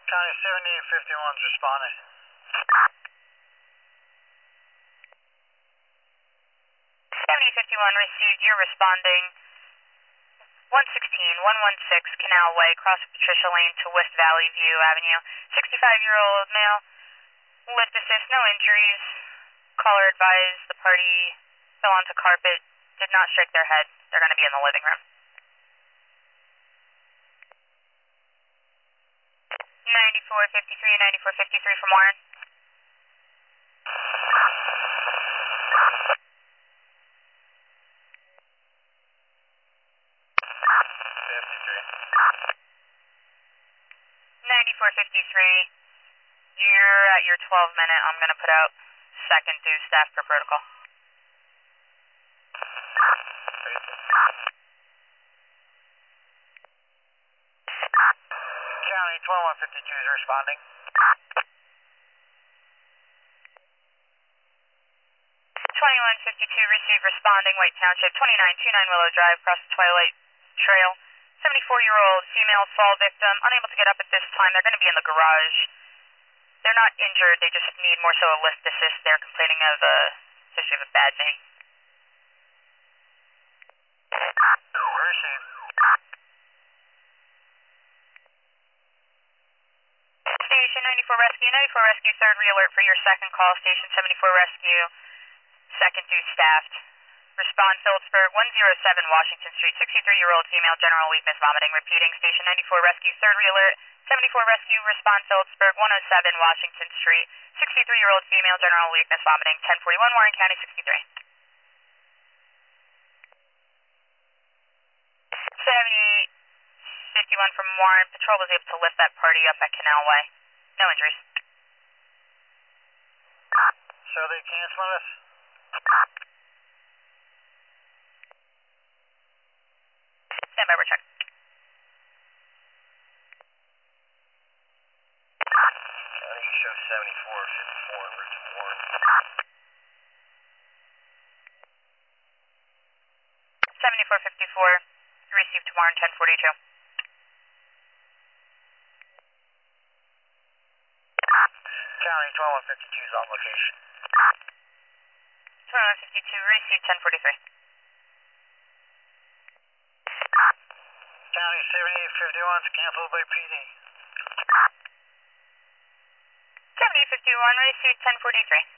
County 7851's responding. 7051 received. You're responding. 116 Canal Way, cross Patricia Lane to West Valley View Avenue. 65-year-old male. Lift assist, no injuries. Caller advised the party fell onto carpet, did not strike their head. They're going to be in the living room. 9453 from Warren. 9453. You're at your 12-minute. I'm going to put out second due staff per protocol. County 12152 is responding. 2152 received responding, White Township, 2929 Willow Drive, across the Twilight Trail. 74-year-old female fall victim, unable to get up at this time. They're going to be in the garage. They're not injured, they just need more so a lift assist. They're complaining of a history of a bad knee. Received. Station 94 Rescue, third re-alert for your second call. Station 74 Rescue, second due staffed. Respond Phillipsburg, 107 Washington Street, 63-year-old female, general weakness, vomiting. Repeating, Station 94 Rescue, third re-alert. 74 Rescue, respond Phillipsburg, 107 Washington Street, 63-year-old female, general weakness, vomiting. 1041 Warren County, 63. 7851 from Warren. Patrol was able to lift that party up at Canal Way. No injuries. So they canceling us? Stand by, we're check. County show 7454 en route to Warren. 7454 received to Warren, 1042. County 12152 is on location. 2152 received, 1043. County 7851 is canceled by PD. 7051 received, 1043.